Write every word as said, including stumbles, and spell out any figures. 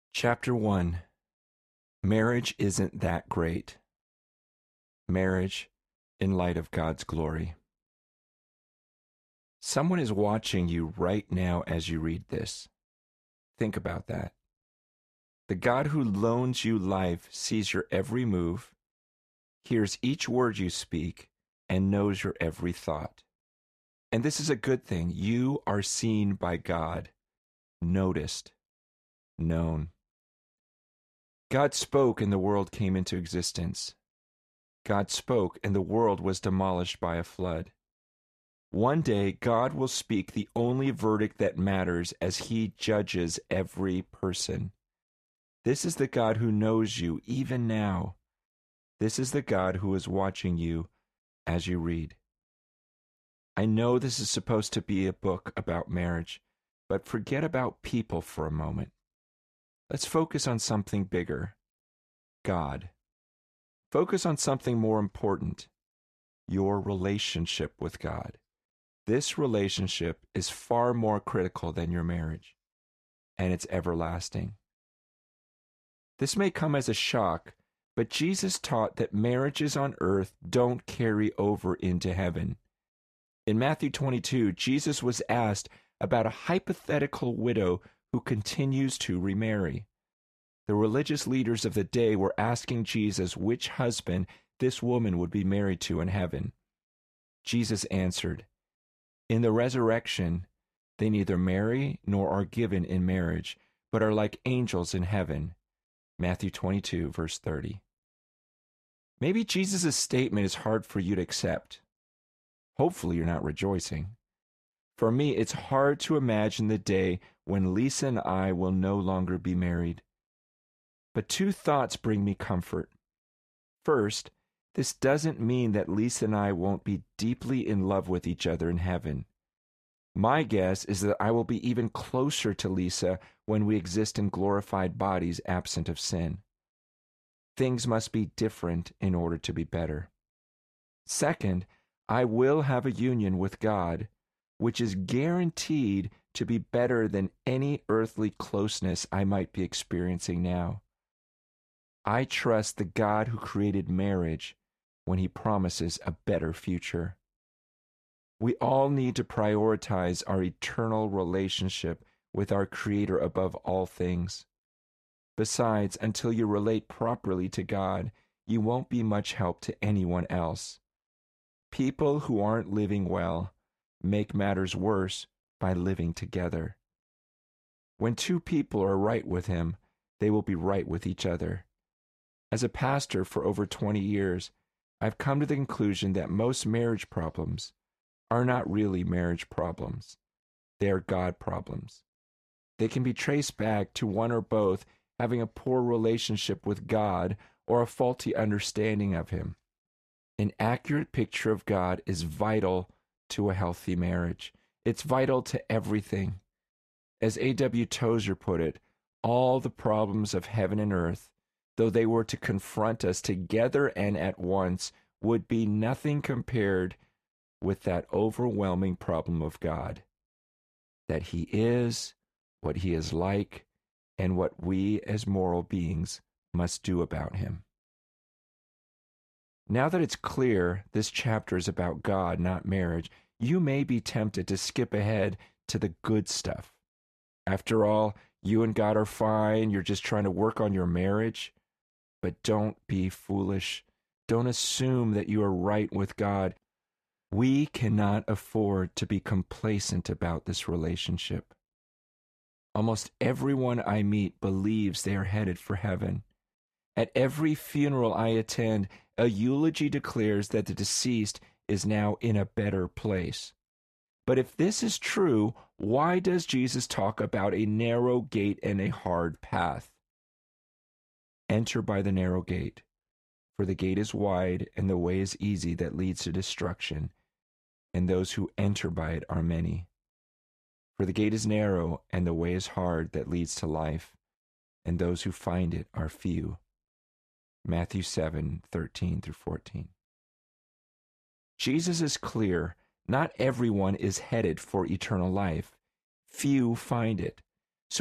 Chapter one. Marriage Isn't That Great. Marriage in Light of God's Glory. Someone is watching you right now as you read this. Think about that. The God who loans you life sees your every move, hears each word you speak, and knows your every thought. And this is a good thing. You are seen by God, noticed, known. God spoke and the world came into existence. God spoke and the world was demolished by a flood. One day, God will speak the only verdict that matters as He judges every person. This is the God who knows you even now. This is the God who is watching you as you read. I know this is supposed to be a book about marriage, but forget about people for a moment. Let's focus on something bigger. God. Focus on something more important. Your relationship with God. This relationship is far more critical than your marriage, and it's everlasting. This may come as a shock, but Jesus taught that marriages on earth don't carry over into heaven. In Matthew twenty-two, Jesus was asked about a hypothetical widow who continues to remarry. The religious leaders of the day were asking Jesus which husband this woman would be married to in heaven. Jesus answered, "In the resurrection, they neither marry nor are given in marriage, but are like angels in heaven." Matthew twenty-two, verse thirty. Maybe Jesus' statement is hard for you to accept. Hopefully you're not rejoicing. For me, it's hard to imagine the day when Lisa and I will no longer be married. But two thoughts bring me comfort. First, this doesn't mean that Lisa and I won't be deeply in love with each other in heaven. My guess is that I will be even closer to Lisa when we exist in glorified bodies absent of sin. Things must be different in order to be better. Second, I will have a union with God, which is guaranteed to be better than any earthly closeness I might be experiencing now. I trust the God who created marriage when He promises a better future. We all need to prioritize our eternal relationship with our Creator above all things. Besides, until you relate properly to God, you won't be much help to anyone else. People who aren't living well make matters worse by living together. When two people are right with Him, they will be right with each other. As a pastor for over twenty years, I've come to the conclusion that most marriage problems are not really marriage problems. They are God problems. They can be traced back to one or both having a poor relationship with God or a faulty understanding of Him. An accurate picture of God is vital to a healthy marriage. It's vital to everything. As A W Tozer put it, all the problems of heaven and earth, though they were to confront us together and at once, would be nothing compared with that overwhelming problem of God. That He is, what He is like, and what we as moral beings must do about Him. Now that it's clear this chapter is about God, not marriage, you may be tempted to skip ahead to the good stuff. After all, you and God are fine, you're just trying to work on your marriage. But don't be foolish. Don't assume that you are right with God. We cannot afford to be complacent about this relationship. Almost everyone I meet believes they are headed for heaven. At every funeral I attend, a eulogy declares that the deceased is now in a better place. But if this is true, why does Jesus talk about a narrow gate and a hard path? Enter by the narrow gate, for the gate is wide and the way is easy that leads to destruction, and those who enter by it are many. For the gate is narrow and the way is hard that leads to life, and those who find it are few. Matthew seven, thirteen through fourteen. Jesus is clear. Not everyone is headed for eternal life. Few find it.